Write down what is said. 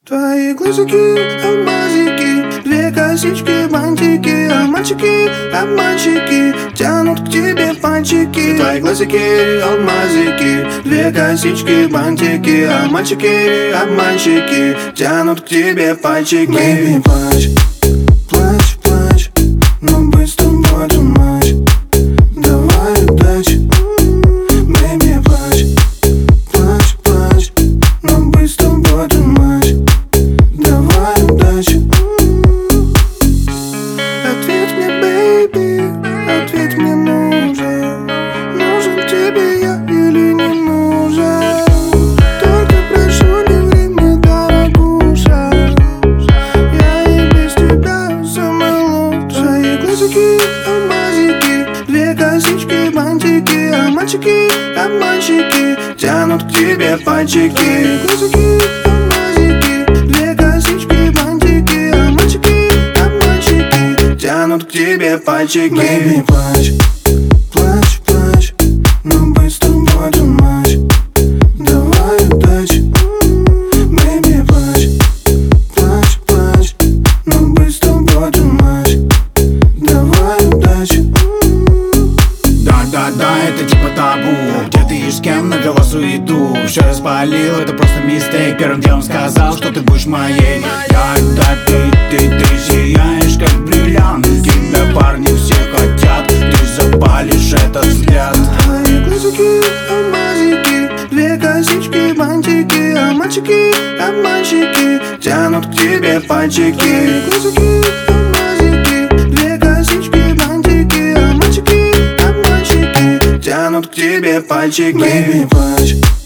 Твои глазики, алмазики, две косички, бантики, а мальчики, обманщики, тянут к тебе пальчики. Твои глазики, алмазики, две косички, бантики, а мальчики, обманщики, тянут к тебе пальчики. Baby, плачь, плачь, плачь, но быть с тобой too much. Давай удачи. Baby, плачь, плачь, плачь, но быть с тобой too much. Давай удачи. Ответь мне, baby, ответь мне, нужен. Нужен тебе я или не нужен? Только прошу, не ври мне, дорогуша. Я и без тебя самый лучший. Глазики, алмазики, две косички, бантики, а мальчики, обманщики, тянут к тебе пальчики. Глазики, тянут к тебе пальчики. Baby, плачь, плачь, плачь, но быть с тобой too much. Давай удачи. Baby, плачь, плачь, плачь, но быть с тобой too much. Давай удачи. Да, это типа табу. Где ты и с кем навела суету? Все распалил, это просто мистейк. Первым делом сказал, что ты будешь моей. Когда ты сияешь как бриллиант. Тебя парни все хотят, ты запалишь этот взгляд. Твои глазики, алмазики, две косички, бантики, а мальчики, обманщики, тянут к тебе пальчики. Глазики, алмазики, две косички, бантики, а мальчики, обманщики, тянут к тебе пальчики. Baby, плачь.